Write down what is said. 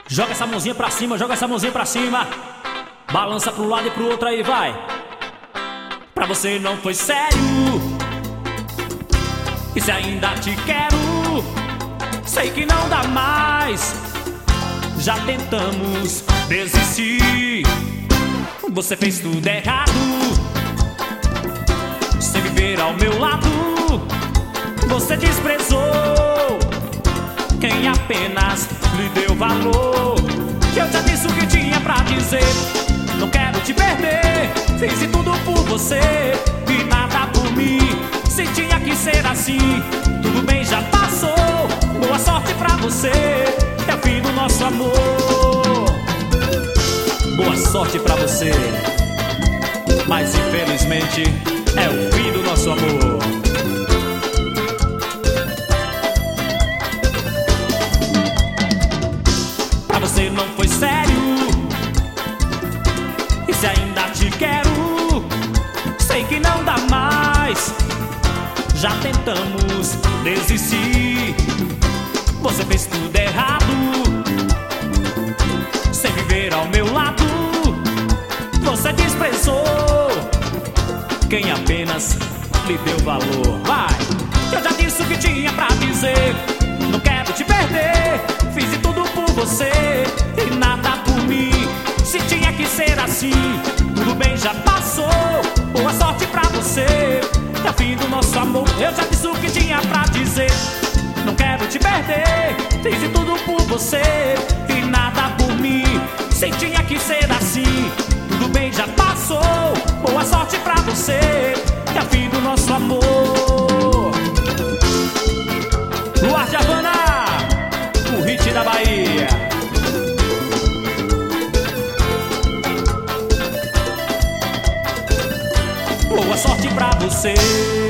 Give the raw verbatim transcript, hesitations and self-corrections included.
Joga essa mãozinha pra cima, joga essa mãozinha pra cima. Balança pro lado e pro outro aí, vai. Pra você não foi sério, e se ainda te quero, sei que não dá mais. Já tentamos desistir, você fez tudo errado. Sem viver ao meu lado, você desprezou quem apenas lhe deu valor. Eu já disse o que tinha pra dizer, não quero te perder. Fiz de tudo por você e nada por mim. Se tinha que ser assim, tudo bem, já passou. Boa sorte pra você, é o fim do nosso amor. Boa sorte pra você, mas infelizmente é o fim do nosso amor. Pra você não foi sério, e se ainda te quero, sei que não dá mais. Já tentamos desistir, você fez tudo errado. Sem viver ao meu lado, você desprezou quem apenas lhe deu valor. Vai! Eu já disse o que tinha pra dizer, não quero te perder. Fiz de tudo por você e nada por mim. Se tinha que ser assim, tudo bem, já passou. Boa sorte pra você, é o fim do nosso amor. Eu já disse o que tinha pra dizer, não quero te perder. Fiz de tudo por você e nada por mim. Se tinha que ser assim, tudo bem, já passou. Boa sorte pra você, é o fim do nosso amor. Luar de Havana, o hit da Bahia. Boa sorte pra você.